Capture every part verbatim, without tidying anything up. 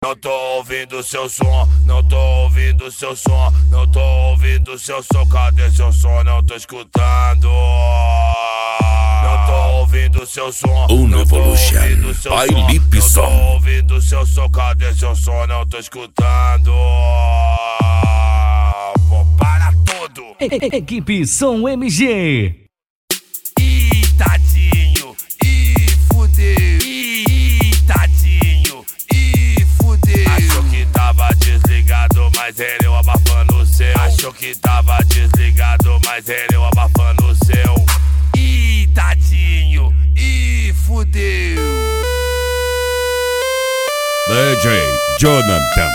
Não tô ouvindo seu som, não tô ouvindo seu som, não tô ouvindo seu som, cadê seu som? Não tô escutando. Não tô ouvindo seu som, Uno Evolution, by Lip Som. Não tô ouvindo seu som, cadê seu som? Não tô escutando. Vou para tudo. Equipe Som M G. Ih, tadinho, ih, fudeu. Ih, tadinho, ih, fudeu. Achou que tava desligado, mas ele eu abafando o seu. Achou que tava desligado, mas ele eu abafando o seu. Ih, tadinho, ih, fudeu. D J Jonathan.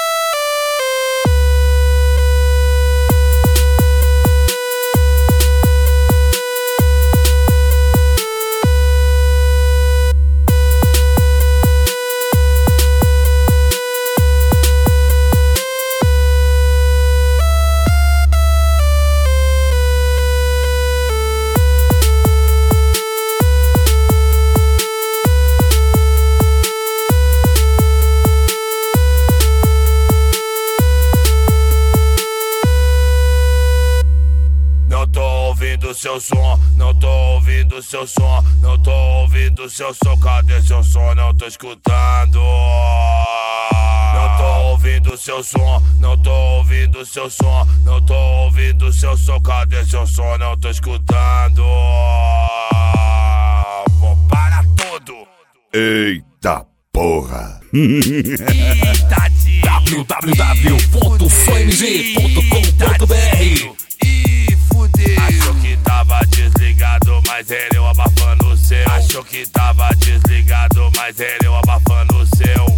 Seu som, não tô ouvindo seu som, não tô ouvindo seu som, cadê seu som? Não tô escutando. Não tô ouvindo seu som, não tô ouvindo seu som, não tô ouvindo seu som, cadê seu som? Não tô escutando. Vou para tudo. Eita porra. w w w ponto som m g ponto com ponto b r. Achou que tava desligado, mas ele eu abafando o seu. Achou que tava desligado, mas ele eu abafando o seu.